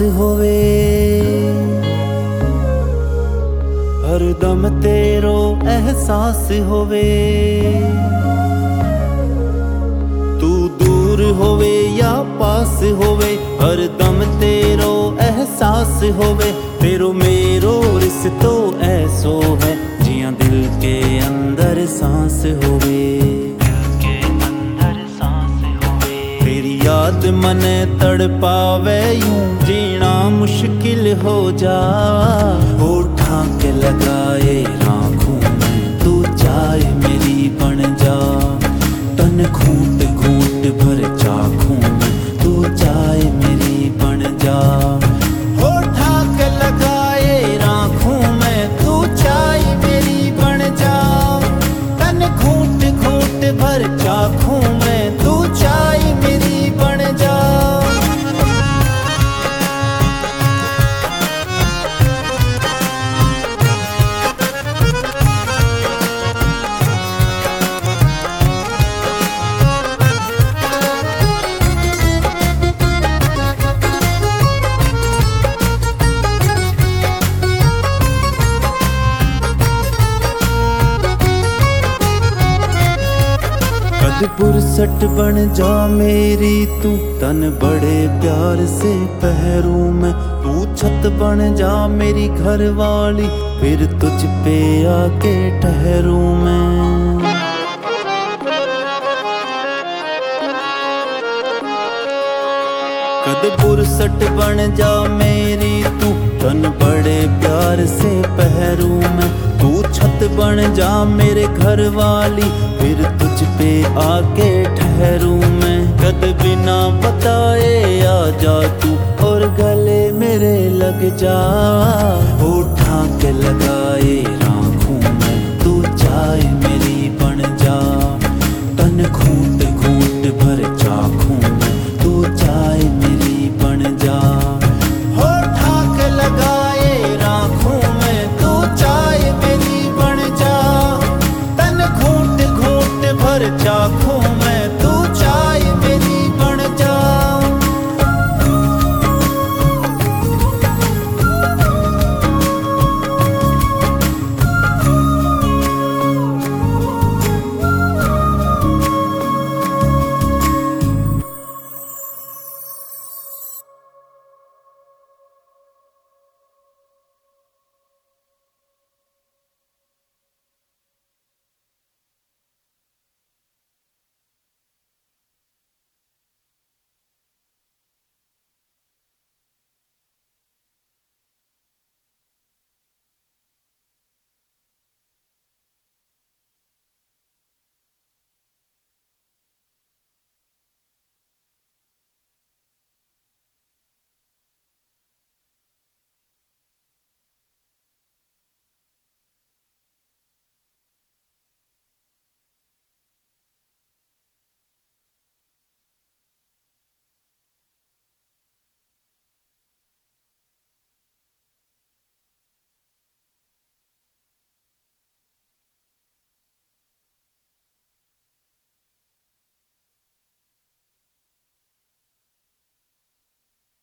होवे, हर दम तेरो एहसास होवे। तू दूर होवे या पास होवे, हर दम तेरो एहसास होवे। तेरो मेरो रिश्तो ऐसो है, जियां दिल के अंदर सांस होवे। याद मने तड़पावे यूं, जीना मुश्किल हो जा। होठां के लगाए राखूं मैं, तू चाय मेरी बन जा। तन घूंट घूंट भर चाखूं मैं, तू चाय मेरी बन जा। होठां के लगाए राखूं मैं, तू चाय मेरी बन जा। तन घूंट घूंट भर चाखूं मैं, तू चाय मेरी बन जा। पुरसट बन जा मेरी तू, तन बड़े प्यार से पहरूं मैं। तू छत बन जा मेरी घर वाली, फिर तुझ पे आके ठहरूं मैं। कद पुरसट बन जा मेरी तू, तन बड़े प्यार से पहरूं मैं। तू छत बन जा मेरे घर वाली, फिर तुझ पे आके ठहरूं मैं। कद बिना बताए आ जा तू, और गले मेरे लग जा। होठां के लगाए राखूं मैं, तू चाय